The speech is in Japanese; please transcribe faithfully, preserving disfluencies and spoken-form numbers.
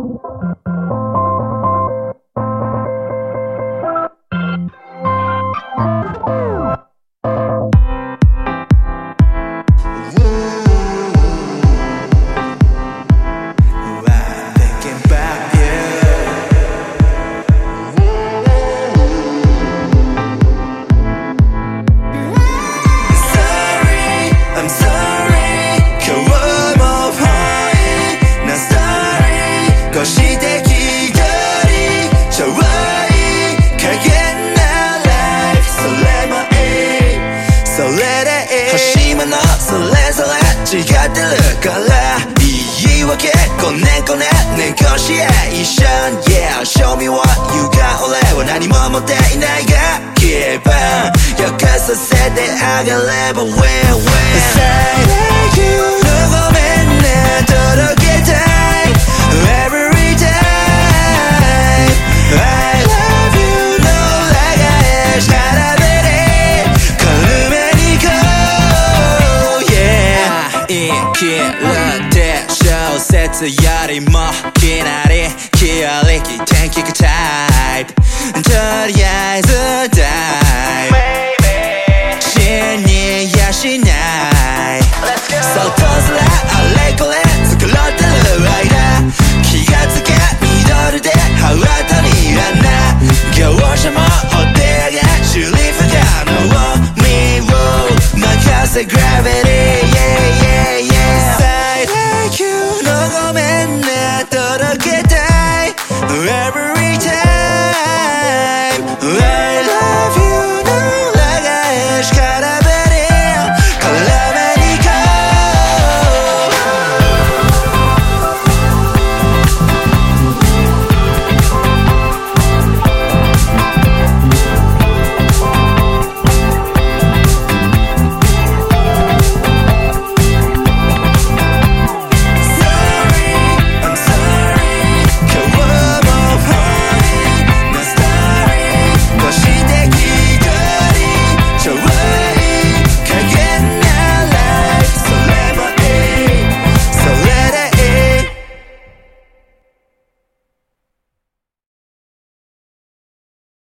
それぞれ違ってるから言い訳こねこねネゴシエーション Yeah show me what you got 俺は何も持っていないが気分よくさせてあげれば Win Win Say thank you ごめんね届けたい Every day I love you の裏返しからべり軽めにこう Yeah 生きるって小説よりもきなり気ありき天気がタイプとりあえずダイブ死にやしないそっとずら